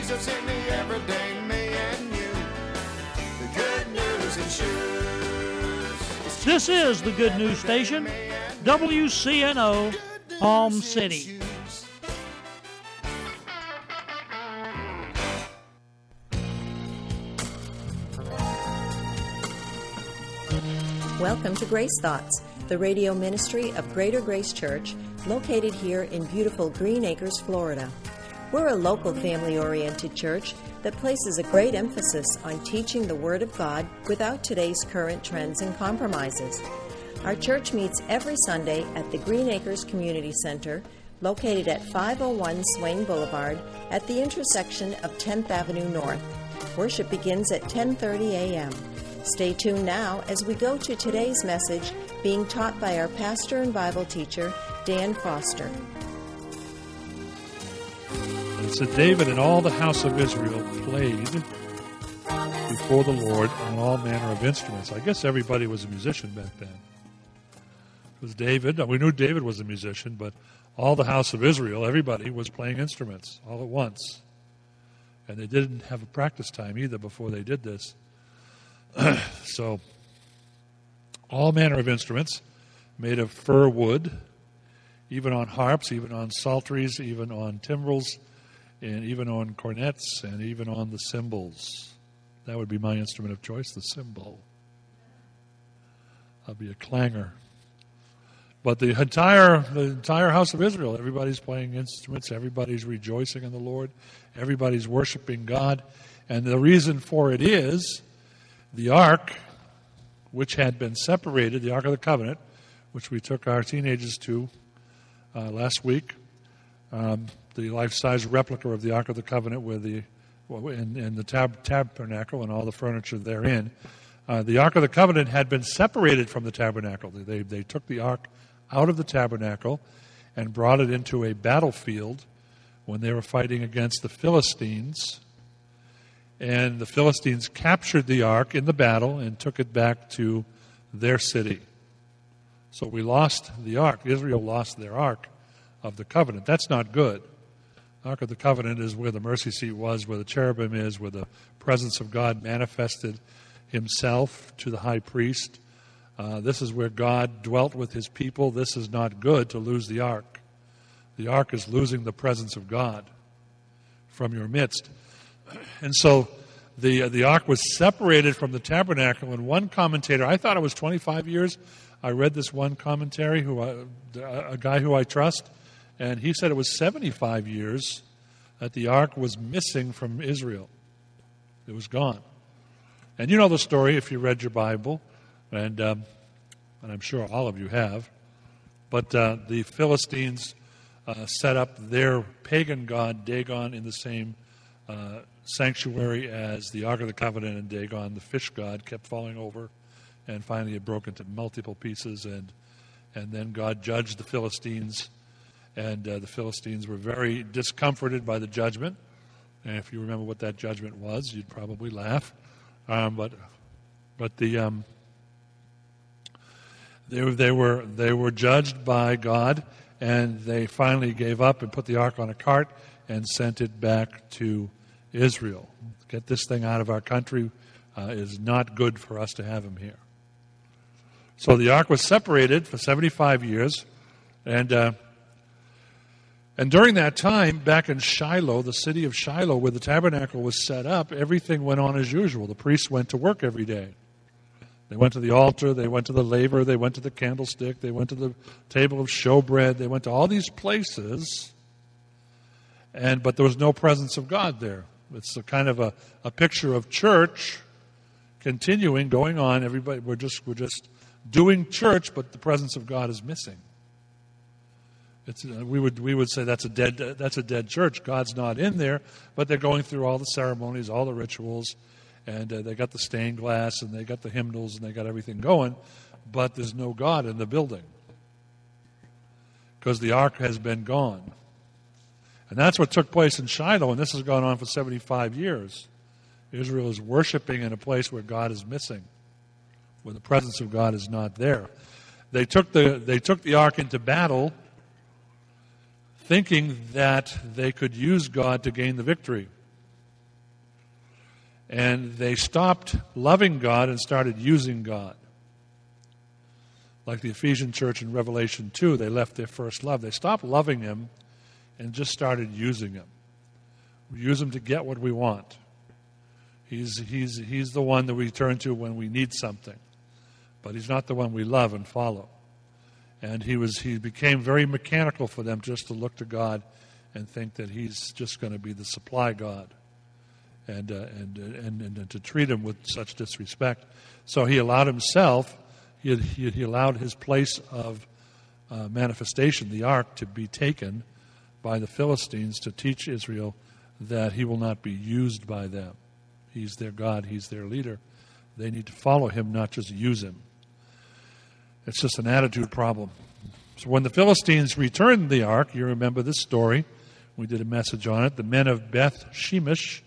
Jesus in the everyday me and you. The good news in shoes. This is the Good News Station, WCNO, Palm City. Welcome to Grace Thoughts, the radio ministry of Greater Grace Church, located here in beautiful Green Acres, Florida. We're a local family-oriented church that places a great emphasis on teaching the Word of God without today's current trends and compromises. Our church meets every Sunday at the Green Acres Community Center, located at 501 Swain Boulevard at the intersection of 10th Avenue North. Worship begins at 10:30 a.m. Stay tuned now as we go to today's message being taught by our pastor and Bible teacher, Dan Foster. It said, David and all the house of Israel played before the Lord on all manner of instruments. I guess everybody was a musician back then. It was David. We knew David was a musician, but all the house of Israel, everybody was playing instruments all at once. And they didn't have a practice time either before they did this. So, all manner of instruments made of fir wood, even on harps, even on psalteries, even on timbrels, and even on cornets, and even on the cymbals. That would be my instrument of choice, the cymbal. That'll be a clangor. But the entire house of Israel, everybody's playing instruments, everybody's rejoicing in the Lord, everybody's worshiping God. And the reason for it is the ark, which had been separated, the Ark of the Covenant, which we took our teenagers to last week, the life-size replica of the Ark of the Covenant with in the tabernacle and all the furniture therein. The Ark of the Covenant had been separated from the tabernacle. They took the ark out of the tabernacle and brought it into a battlefield when they were fighting against the Philistines. And the Philistines captured the ark in the battle and took it back to their city. So we lost the ark. Israel lost their ark of the covenant. That's not good. The Ark of the Covenant is where the mercy seat was, where the cherubim is, where the presence of God manifested himself to the high priest. This is where God dwelt with his people. This is not good to lose the ark. The ark is losing the presence of God from your midst. And so the ark was separated from the tabernacle, and one commentator, I thought it was 25 years. I read this one commentary, a guy who I trust, and he said it was 75 years that the ark was missing from Israel. It was gone. And you know the story if you read your Bible, and I'm sure all of you have. But the Philistines set up their pagan god Dagon in the same sanctuary as the Ark of the Covenant, and Dagon, the fish god, kept falling over, and finally it broke into multiple pieces, and then God judged the Philistines, and the Philistines were very discomforted by the judgment. And if you remember what that judgment was, you'd probably laugh. But they were judged by God, and they finally gave up and put the ark on a cart and sent it back to Israel. Get this thing out of our country. Is not good for us to have him here. So the ark was separated for 75 years, and during that time, back in Shiloh, the city of Shiloh, where the tabernacle was set up, everything went on as usual. The priests went to work every day. They went to the altar, they went to the laver, they went to the candlestick, they went to the table of showbread, they went to all these places, but there was no presence of God there. It's a kind of a picture of church continuing, going on. Everybody, we're just doing church, but the presence of God is missing. We would say that's a dead church. God's not in there, but they're going through all the ceremonies, all the rituals, and they got the stained glass, and they got the hymnals, and they got everything going, but there's no God in the building because the ark has been gone. And that's what took place in Shiloh, and this has gone on for 75 years. Israel is worshiping in a place where God is missing, where the presence of God is not there. They took the ark into battle, thinking that they could use God to gain the victory. And they stopped loving God and started using God. Like the Ephesian church in Revelation 2, they left their first love. They stopped loving Him and just started using Him. We use Him to get what we want. He's the one that we turn to when we need something. But He's not the one we love and follow. And he became very mechanical for them just to look to God and think that He's just going to be the supply God. And to treat Him with such disrespect. So He allowed Himself, he allowed His place of manifestation, the ark, to be taken by the Philistines to teach Israel that He will not be used by them. He's their God, He's their leader. They need to follow Him, not just use Him. It's just an attitude problem. So when the Philistines returned the ark, you remember this story. We did a message on it. The men of Beth Shemesh,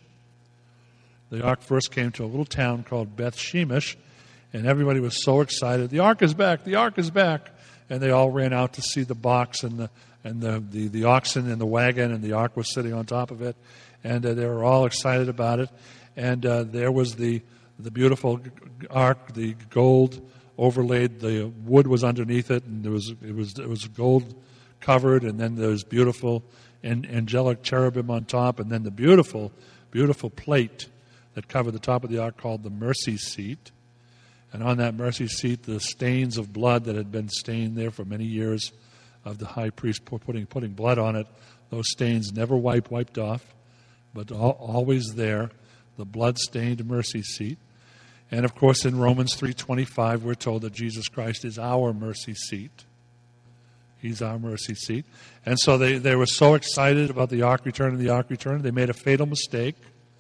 the ark first came to a little town called Beth Shemesh, and everybody was so excited. The ark is back, the ark is back. And they all ran out to see the box and the oxen and the wagon, and the ark was sitting on top of it. And they were all excited about it. And there was the beautiful ark, the gold overlaid, the wood was underneath it, and it was gold covered, and then there was beautiful angelic cherubim on top, and then the beautiful plate that covered the top of the ark called the mercy seat. And on that mercy seat, the stains of blood that had been stained there for many years of the high priest putting blood on it, those stains never wiped off, but always there, the blood-stained mercy seat. And of course, in Romans 3:25, we're told that Jesus Christ is our mercy seat. He's our mercy seat. And so they were so excited about the ark return and the ark return, they made a fatal mistake.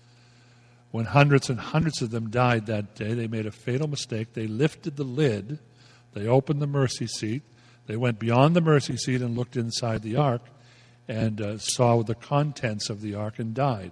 When hundreds and hundreds of them died that day, they made a fatal mistake. They lifted the lid. They opened the mercy seat. They went beyond the mercy seat and looked inside the ark and saw the contents of the ark and died.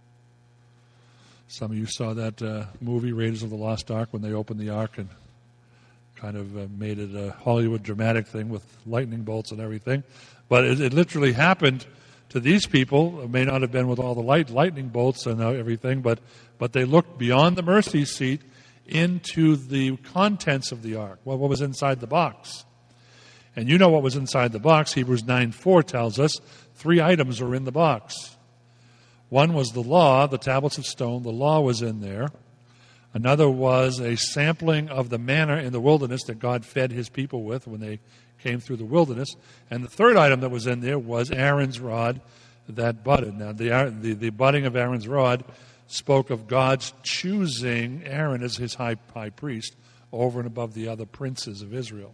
Some of you saw that movie, Raiders of the Lost Ark, when they opened the ark and kind of made it a Hollywood dramatic thing with lightning bolts and everything. But it literally happened to these people. It may not have been with all the lightning bolts and everything, but they looked beyond the mercy seat into the contents of the ark. Well, what was inside the box? And you know what was inside the box. Hebrews 9:4 tells us 3 items were in the box. One was the law, the tablets of stone. The law was in there. Another was a sampling of the manna in the wilderness that God fed His people with when they came through the wilderness. And the third item that was in there was Aaron's rod that budded. Now, the budding of Aaron's rod spoke of God's choosing Aaron as His high priest over and above the other princes of Israel.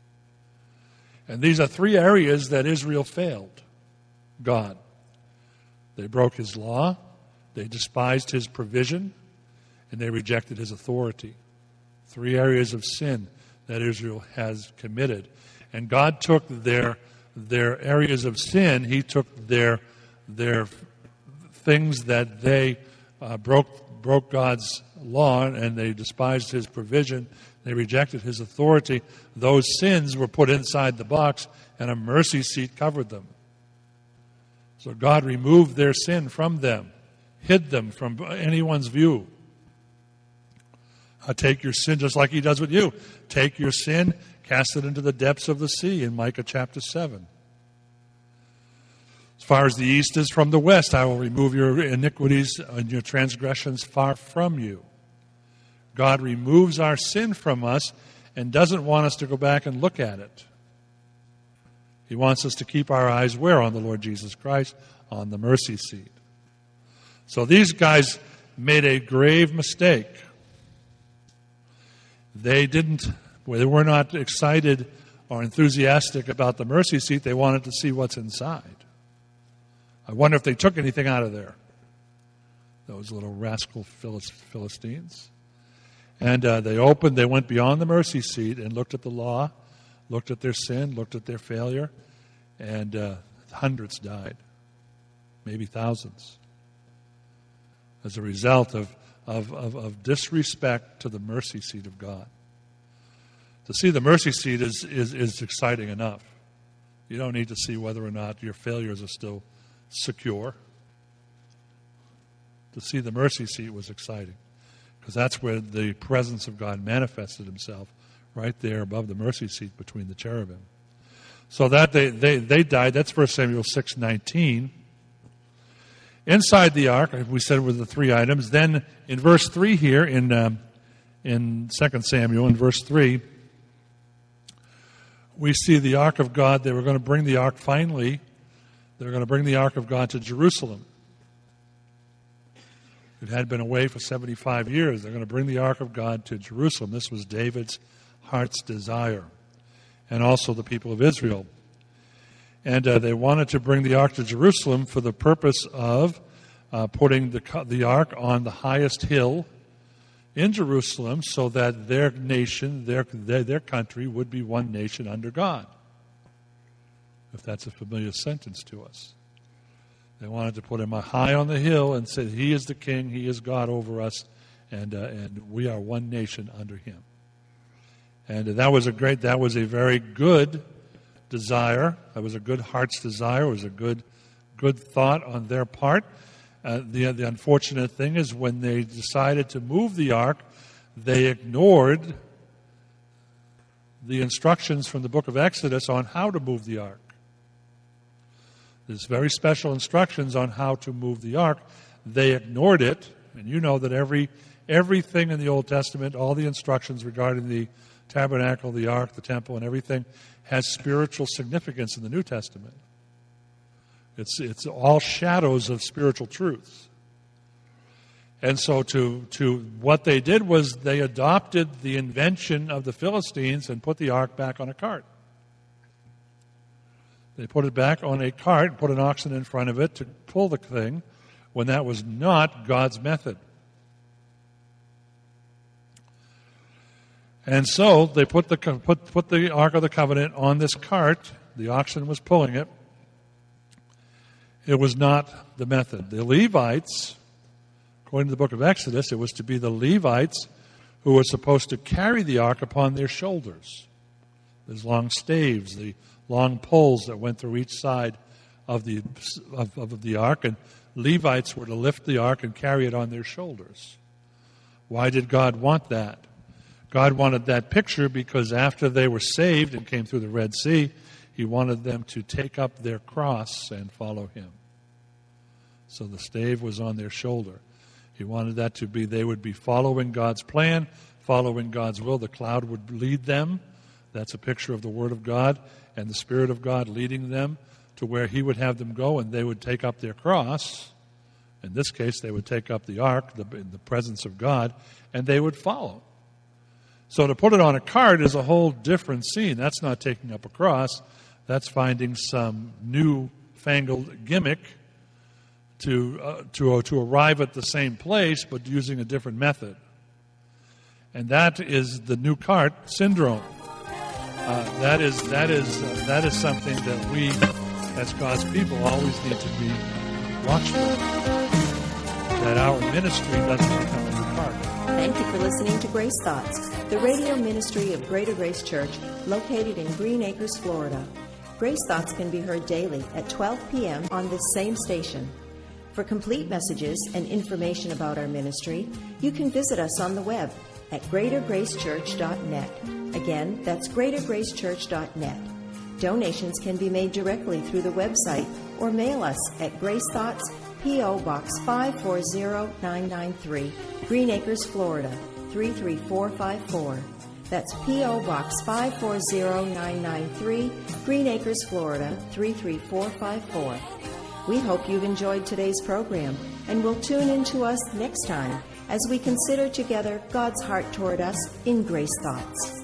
And these are 3 areas that Israel failed God. They broke His law, they despised His provision, and they rejected His authority. 3 areas of sin that Israel has committed. And God took their areas of sin, He took their things that they broke God's law, and they despised His provision, they rejected His authority. Those sins were put inside the box, and a mercy seat covered them. So God removed their sin from them, hid them from anyone's view. Take your sin, just like He does with you. Take your sin, cast it into the depths of the sea in Micah chapter 7. As far as the east is from the west, I will remove your iniquities and your transgressions far from you. God removes our sin from us and doesn't want us to go back and look at it. He wants us to keep our eyes where? On the Lord Jesus Christ, on the mercy seat. So these guys made a grave mistake. They were not excited or enthusiastic about the mercy seat. They wanted to see what's inside. I wonder if they took anything out of there, those little rascal Philistines. And they went beyond the mercy seat and looked at the law, looked at their sin, looked at their failure, and hundreds died, maybe thousands, as a result of disrespect to the mercy seat of God. To see the mercy seat is exciting enough. You don't need to see whether or not your failures are still secure. To see the mercy seat was exciting. because that's where the presence of God manifested himself, right there above the mercy seat between the cherubim. So that they died. That's 1 Samuel 6:19. Inside the ark, we said were the three items. Then in verse 3 here, in 2 Samuel, in verse 3, we see the ark of God. They were going to bring the ark finally. They were going to bring the ark of God to Jerusalem. It had been away for 75 years. They're going to bring the ark of God to Jerusalem. This was David's heart's desire, and also the people of Israel. And they wanted to bring the ark to Jerusalem for the purpose of putting the ark on the highest hill in Jerusalem, so that their nation, their country, would be one nation under God. If that's a familiar sentence to us. They wanted to put him high on the hill and said, he is the king, he is God over us, and we are one nation under him. And that was a very good desire. That was a good heart's desire. It was a good thought on their part. The unfortunate thing is when they decided to move the ark, they ignored the instructions from the book of Exodus on how to move the ark. There's very special instructions on how to move the ark. They ignored it, and you know that everything in the Old Testament, all the instructions regarding the tabernacle, the ark, the temple, and everything has spiritual significance in the New Testament. It's all shadows of spiritual truths. And so to what they did was they adopted the invention of the Philistines and put the ark back on a cart. They put it back on a cart and put an oxen in front of it to pull the thing, when that was not God's method. And so they put the Ark of the Covenant on this cart. The oxen was pulling it. It was not the method. The Levites, according to the book of Exodus, it was to be the Levites who were supposed to carry the ark upon their shoulders. There's long staves, the long poles that went through each side of the ark, and Levites were to lift the ark and carry it on their shoulders. Why did God want that? God wanted that picture because after they were saved and came through the Red Sea, he wanted them to take up their cross and follow him. So the stave was on their shoulder. He wanted that to be, they would be following God's plan, following God's will. The cloud would lead them. That's a picture of the Word of God and the Spirit of God leading them to where he would have them go, and they would take up their cross. In this case, they would take up the ark in the presence of God, and they would follow. So to put it on a cart is a whole different scene. That's not taking up a cross. That's finding some new-fangled gimmick to arrive at the same place, but using a different method. And that is the new cart syndrome. That is something that we, as God's people, always need to be watchful. That our ministry doesn't become a new cart. Thank you for listening to Grace Thoughts, the radio ministry of Greater Grace Church, located in Green Acres, Florida. Grace Thoughts can be heard daily at 12 p.m. on this same station. For complete messages and information about our ministry, you can visit us on the web at greatergracechurch.net. Again, that's greatergracechurch.net. Donations can be made directly through the website or mail us at Grace Thoughts, P.O. Box 540993, Green Acres, Florida 33454. That's P.O. Box 540993, Green Acres, Florida 33454. We hope you've enjoyed today's program and will tune in to us next time as we consider together God's heart toward us in Grace Thoughts.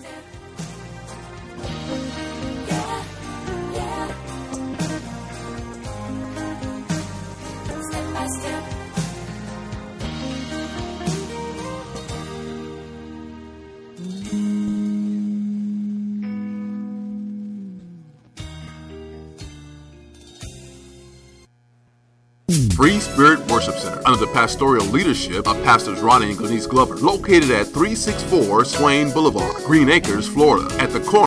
Free Spirit Worship Center, under the pastoral leadership of Pastors Ronnie and Glenise Glover, located at 364 Swain Boulevard, Green Acres, Florida, at the corner